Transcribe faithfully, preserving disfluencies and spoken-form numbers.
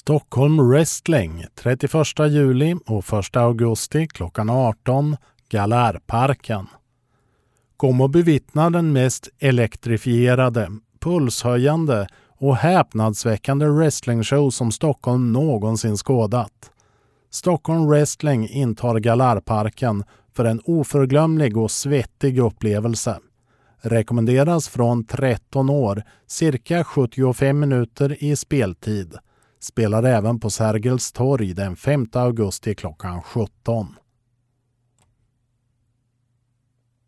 Stockholm Wrestling trettioförsta juli och första augusti klockan arton, Galärparken. Kom och bevittna den mest elektrifierade, pulshöjande och häpnadsväckande wrestlingshow som Stockholm någonsin skådat. Stockholm Wrestling intar Galärparken för en oförglömlig och svettig upplevelse. Rekommenderas från tretton år, cirka sjuttiofem minuter i speltid. Spelar även på Sergels torg den femte augusti klockan sjutton.